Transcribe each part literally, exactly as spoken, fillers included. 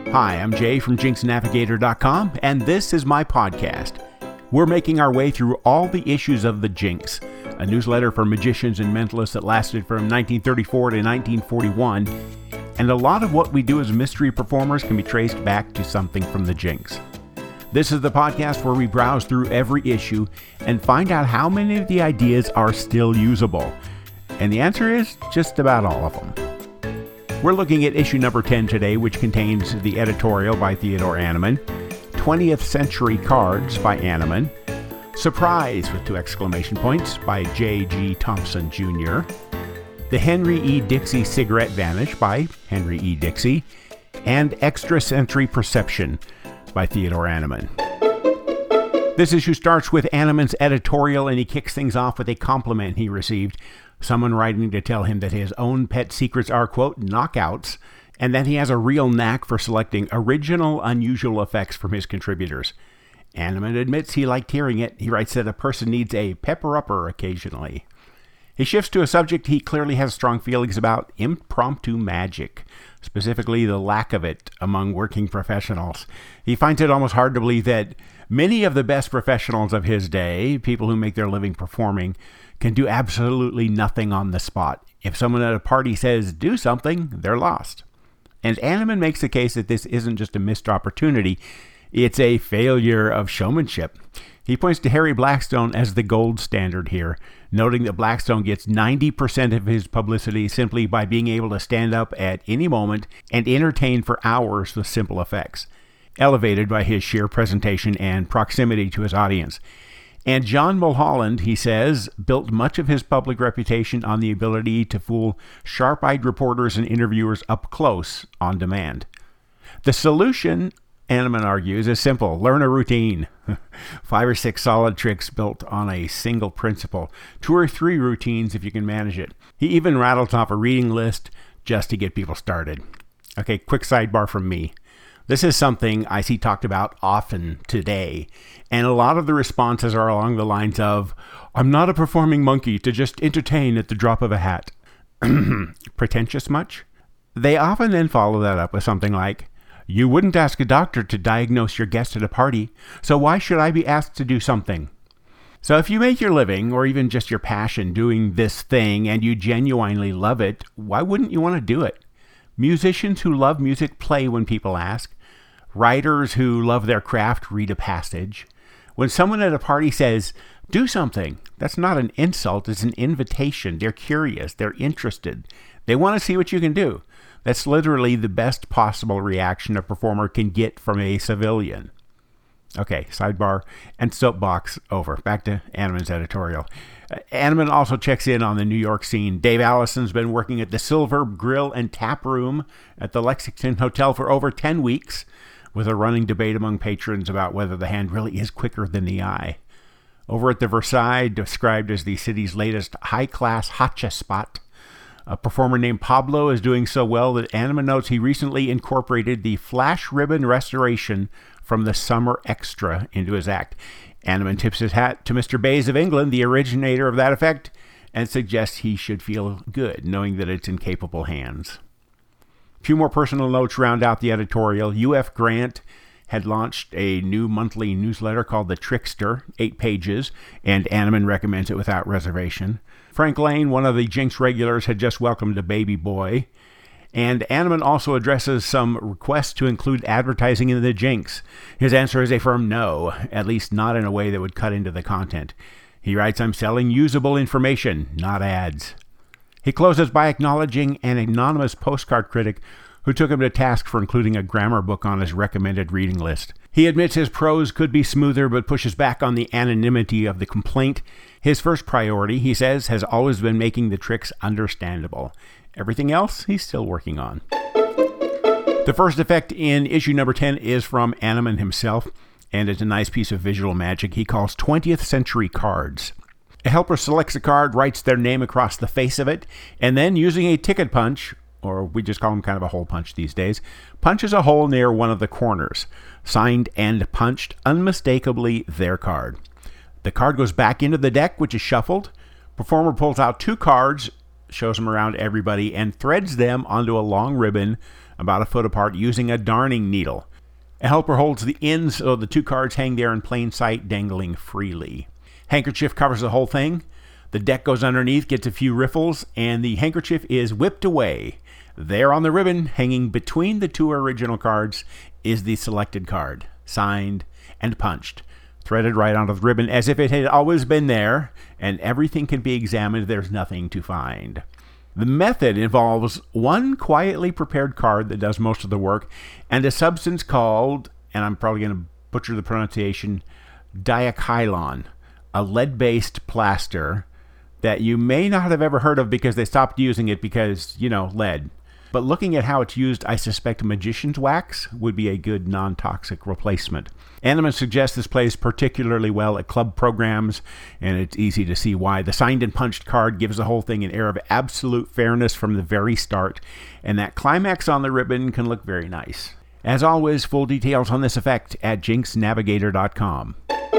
Hi, I'm Jay from Jinx Navigator dot com, and this is my podcast. We're making our way through all the issues of the Jinx, a newsletter for magicians and mentalists that lasted from nineteen thirty-four to nineteen forty-one, and a lot of what we do as mystery performers can be traced back to something from the Jinx. This is the podcast where we browse through every issue and find out how many of the ideas are still usable. And the answer is just about all of them. We're looking at issue number ten today, which contains the editorial by Theodore Annemann, twentieth Century Cards by Annemann, Surprise with two exclamation points by J G Thompson Junior, The Henry E. Dixie Cigarette Vanish by Henry E. Dixie, and Extrasensory Perception by Theodore Annemann. This issue starts with Annemann's editorial, and he kicks things off with a compliment he received. Someone writing to tell him that his own pet secrets are, quote, knockouts, and that he has a real knack for selecting original, unusual effects from his contributors. Annemann admits he liked hearing it. He writes that a person needs a pepper-upper occasionally. He shifts to a subject he clearly has strong feelings about: impromptu magic, specifically the lack of it among working professionals. He finds it almost hard to believe that many of the best professionals of his day, people who make their living performing, can do absolutely nothing on the spot. If someone at a party says, do something, they're lost. And Annemann makes the case that this isn't just a missed opportunity, it's a failure of showmanship. He points to Harry Blackstone as the gold standard here, noting that Blackstone gets ninety percent of his publicity simply by being able to stand up at any moment and entertain for hours with simple effects, elevated by his sheer presentation and proximity to his audience. And John Mulholland, he says, built much of his public reputation on the ability to fool sharp-eyed reporters and interviewers up close on demand. The solution, Annemann argues, is simple. Learn a routine. Five or six solid tricks built on a single principle. Two or three routines if you can manage it. He even rattles off a reading list just to get people started. Okay, quick sidebar from me. This is something I see talked about often today, and a lot of the responses are along the lines of, I'm not a performing monkey to just entertain at the drop of a hat. Pretentious much? They often then follow that up with something like, you wouldn't ask a doctor to diagnose your guest at a party, so why should I be asked to do something? So if you make your living, or even just your passion, doing this thing, and you genuinely love it, why wouldn't you want to do it? Musicians who love music play when people ask. Writers who love their craft read a passage. When someone at a party says, do something, that's not an insult, it's an invitation. They're curious, they're interested. They want to see what you can do. That's literally the best possible reaction a performer can get from a civilian. Okay, sidebar and soapbox over. Back to Annemann's editorial. Annemann also checks in on the New York scene. Dave Allison's been working at the Silver Grill and Tap Room at the Lexington Hotel for over ten weeks, with a running debate among patrons about whether the hand really is quicker than the eye. Over at the Versailles, described as the city's latest high-class hotcha spot, a performer named Pablo is doing so well that Annemann notes he recently incorporated the flash ribbon restoration from the Summer Extra into his act. Annemann tips his hat to Mister Bayes of England, the originator of that effect, and suggests he should feel good knowing that it's in capable hands. A few more personal notes round out the editorial. U F Grant had launched a new monthly newsletter called The Trickster, eight pages, and Annemann recommends it without reservation. Frank Lane, one of the Jinx regulars, had just welcomed a baby boy. And Annemann also addresses some requests to include advertising in the Jinx. His answer is a firm no, at least not in a way that would cut into the content. He writes, I'm selling usable information, not ads. He closes by acknowledging an anonymous postcard critic who took him to task for including a grammar book on his recommended reading list. He admits his prose could be smoother, but pushes back on the anonymity of the complaint. His first priority, he says, has always been making the tricks understandable. Everything else, he's still working on. The first effect in issue number ten is from Annemann himself, and it's a nice piece of visual magic he calls twentieth Century Cards. A helper selects a card, writes their name across the face of it, and then using a ticket punch, or we just call them kind of a hole punch these days, punches a hole near one of the corners. Signed and punched, unmistakably their card. The card goes back into the deck, which is shuffled. Performer pulls out two cards, shows them around everybody, and threads them onto a long ribbon about a foot apart using a darning needle. A helper holds the ends so the two cards hang there in plain sight, dangling freely. Handkerchief covers the whole thing. The deck goes underneath, gets a few riffles, and the handkerchief is whipped away. There on the ribbon, hanging between the two original cards, is the selected card, signed and punched, threaded right onto the ribbon as if it had always been there, and everything can be examined. There's nothing to find. The method involves one quietly prepared card that does most of the work, and a substance called, and I'm probably going to butcher the pronunciation, diachylon, a lead-based plaster that you may not have ever heard of because they stopped using it because, you know, lead. But looking at how it's used, I suspect magician's wax would be a good non-toxic replacement. Animan suggests this plays particularly well at club programs, and it's easy to see why. The signed and punched card gives the whole thing an air of absolute fairness from the very start, and that climax on the ribbon can look very nice. As always, full details on this effect at jinx navigator dot com.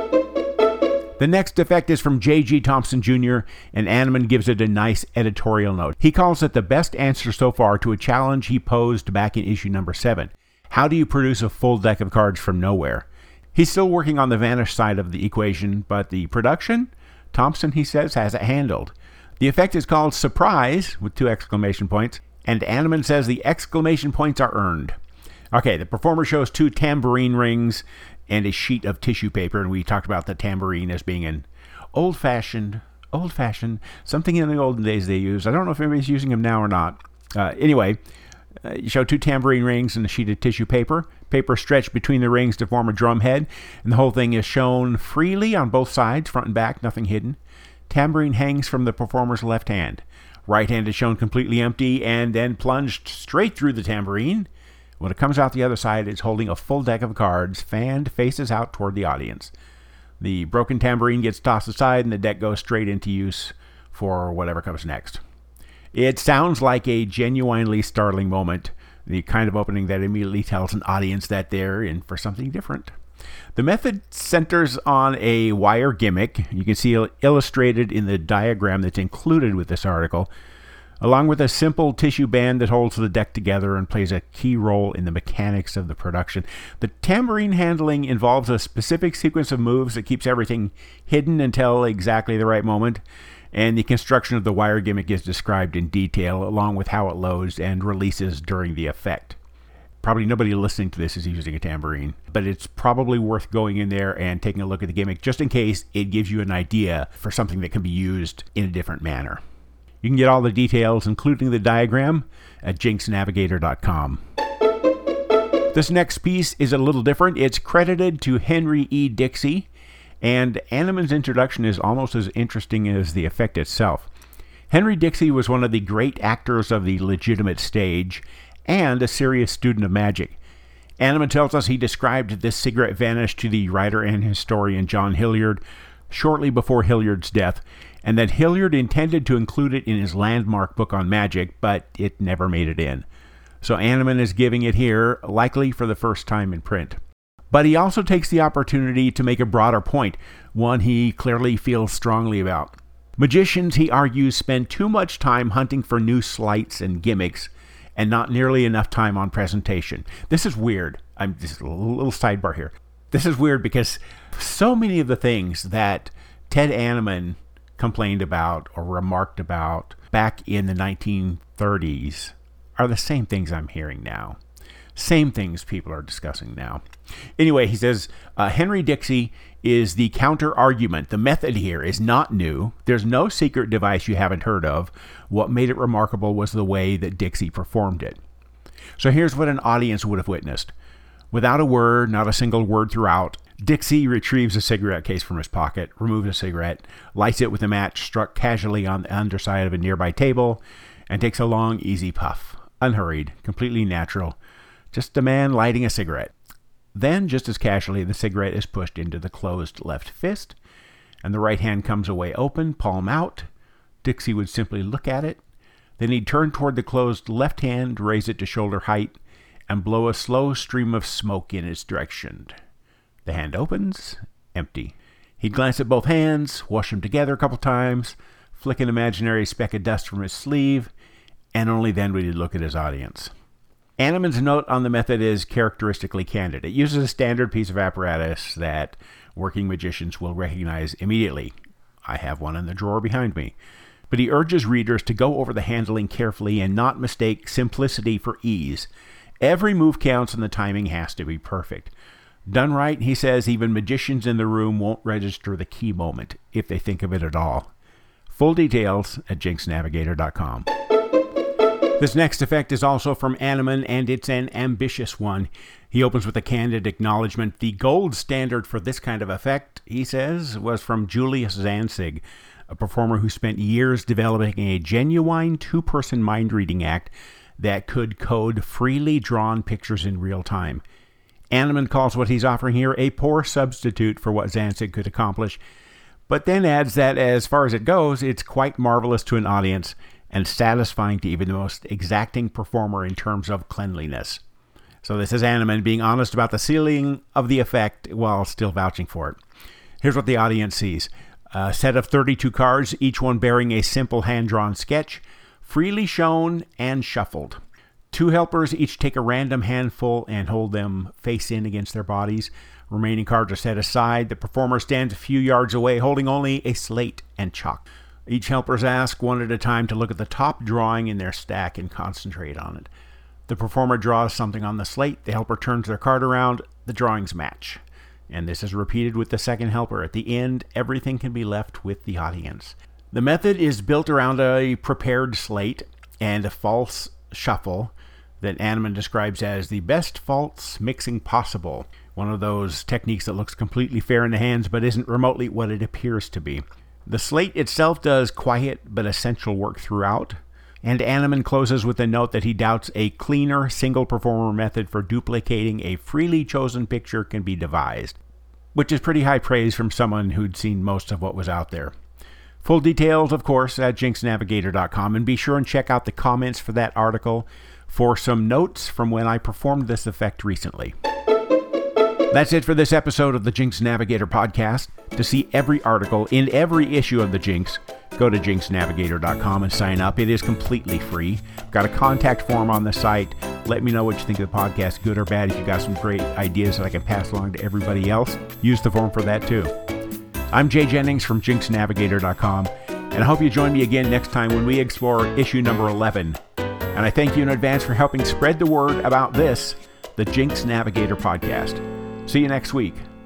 The next effect is from J G Thompson Junior, and Animan gives it a nice editorial note. He calls it the best answer so far to a challenge he posed back in issue number seven. How do you produce a full deck of cards from nowhere? He's still working on the vanish side of the equation, but the production, Thompson, he says, has it handled. The effect is called Surprise, with two exclamation points, and Animan says the exclamation points are earned. Okay, the performer shows two tambourine rings and a sheet of tissue paper, and we talked about the tambourine as being an old-fashioned, old-fashioned, something in the olden days they used. I don't know if anybody's using them now or not. Uh, anyway, uh, you show two tambourine rings and a sheet of tissue paper. Paper stretched between the rings to form a drum head, and the whole thing is shown freely on both sides, front and back, nothing hidden. Tambourine hangs from the performer's left hand. Right hand is shown completely empty and then plunged straight through the tambourine. When it comes out the other side, it's holding a full deck of cards, fanned faces out toward the audience. The broken tambourine gets tossed aside, and the deck goes straight into use for whatever comes next. It sounds like a genuinely startling moment, the kind of opening that immediately tells an audience that they're in for something different. The method centers on a wire gimmick. You can see it illustrated in the diagram that's included with this article, along with a simple tissue band that holds the deck together and plays a key role in the mechanics of the production. The tambourine handling involves a specific sequence of moves that keeps everything hidden until exactly the right moment, and the construction of the wire gimmick is described in detail, along with how it loads and releases during the effect. Probably nobody listening to this is using a tambourine, but it's probably worth going in there and taking a look at the gimmick just in case it gives you an idea for something that can be used in a different manner. You can get all the details, including the diagram, at jinx navigator dot com. This next piece is a little different. It's credited to Henry E. Dixie, and Animan's introduction is almost as interesting as the effect itself. Henry Dixie was one of the great actors of the legitimate stage and a serious student of magic. Animan tells us he described this cigarette vanish to the writer and historian John Hilliard shortly before Hilliard's death, and that Hilliard intended to include it in his landmark book on magic, but it never made it in. So Animan is giving it here, likely for the first time in print. But he also takes the opportunity to make a broader point, one he clearly feels strongly about. Magicians, he argues, spend too much time hunting for new sleights and gimmicks, and not nearly enough time on presentation. This is weird. I'm just a little sidebar here. This is weird because so many of the things that Ted Animan complained about or remarked about back in the nineteen thirties are the same things I'm hearing now. Same things people are discussing now. Anyway, he says, uh, Henry Dixie is the counter-argument. The method here is not new. There's no secret device you haven't heard of. What made it remarkable was the way that Dixie performed it. So here's what an audience would have witnessed. Without a word, not a single word throughout, Dixie retrieves a cigarette case from his pocket, removes a cigarette, lights it with a match struck casually on the underside of a nearby table, and takes a long, easy puff. Unhurried, completely natural. Just a man lighting a cigarette. Then, just as casually, the cigarette is pushed into the closed left fist, and the right hand comes away open, palm out. Dixie would simply look at it. Then he'd turn toward the closed left hand, raise it to shoulder height, and blow a slow stream of smoke in its direction. The hand opens, empty. He'd glance at both hands, wash them together a couple times, flick an imaginary speck of dust from his sleeve, and only then would he look at his audience. Animan's note on the method is characteristically candid. It uses a standard piece of apparatus that working magicians will recognize immediately. I have one in the drawer behind me. But he urges readers to go over the handling carefully and not mistake simplicity for ease. Every move counts and the timing has to be perfect. Done right, he says, even magicians in the room won't register the key moment, if they think of it at all. Full details at jinx navigator dot com. This next effect is also from Animan, and it's an ambitious one. He opens with a candid acknowledgement. The gold standard for this kind of effect, he says, was from Julius Zanzig, a performer who spent years developing a genuine two-person mind-reading act that could code freely drawn pictures in real time. Animan calls what he's offering here a poor substitute for what Zanzig could accomplish, but then adds that as far as it goes, it's quite marvelous to an audience and satisfying to even the most exacting performer in terms of cleanliness. So this is Animan being honest about the ceiling of the effect while still vouching for it. Here's what the audience sees. A set of thirty-two cards, each one bearing a simple hand-drawn sketch, freely shown and shuffled. Two helpers each take a random handful and hold them face in against their bodies. Remaining cards are set aside. The performer stands a few yards away, holding only a slate and chalk. Each helper is asked one at a time to look at the top drawing in their stack and concentrate on it. The performer draws something on the slate. The helper turns their card around. The drawings match. And this is repeated with the second helper. At the end, everything can be left with the audience. The method is built around a prepared slate and a false shuffle that Animan describes as the best false mixing possible. One of those techniques that looks completely fair in the hands but isn't remotely what it appears to be. The slate itself does quiet but essential work throughout, and Animan closes with a note that he doubts a cleaner single-performer method for duplicating a freely chosen picture can be devised, which is pretty high praise from someone who'd seen most of what was out there. Full details, of course, at jinx navigator dot com, and be sure and check out the comments for that article for some notes from when I performed this effect recently. That's it for this episode of the Jinx Navigator podcast. To see every article in every issue of the Jinx, go to jinx navigator dot com and sign up. It is completely free. Got a contact form on the site. Let me know what you think of the podcast, good or bad. If you got some great ideas that I can pass along to everybody else, use the form for that too. I'm Jay Jennings from jinx navigator dot com, and I hope you join me again next time when we explore issue number eleven. And I thank you in advance for helping spread the word about this, the Jinx Navigator podcast. See you next week.